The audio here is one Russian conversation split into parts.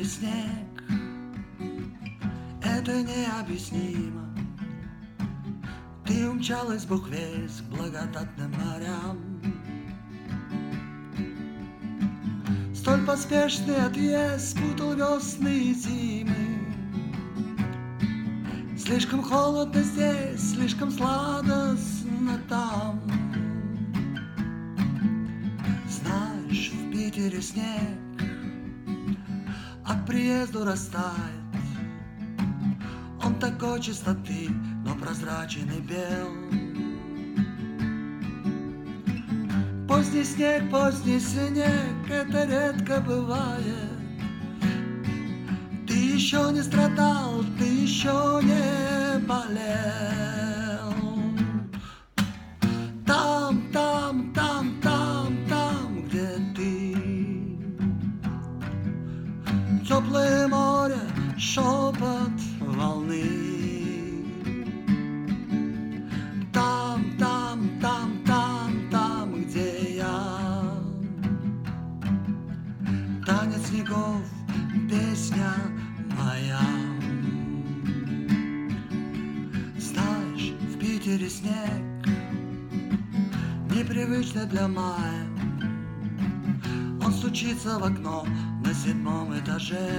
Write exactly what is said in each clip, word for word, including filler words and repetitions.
снег, это необъяснимо. Ты умчалась, Бог весь, к благодатным морям. Столь поспешный отъезд спутал весны и зимы. Слишком холодно здесь, слишком сладостно там. Знаешь, в Питере снег от приезду растает. Он такой чистоты, но прозрачен и бел. Поздний снег, поздний снег, это редко бывает. Ты еще не страдал, ты еще не болел. Там, там, там, там, там, где ты. Теплое море, шепот волны. Там, там, там, там, там, где я. Танец снегов, песня моя. Знаешь, в Питере снег непривычный для мая. Он стучится в окно на седьмом этаже.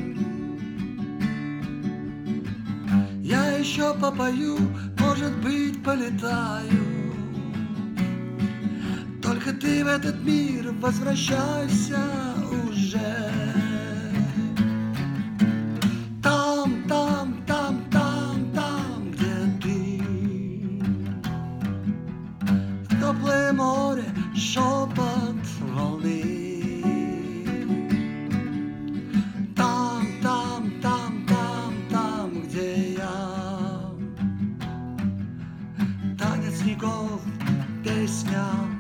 Я еще попою, может быть, полетаю. Только ты в этот мир возвращайся уже. Там, там, там, там, там, где ты. Теплое море, шепот волны. Там, там, там, там, там, где я. Танец снегов, песня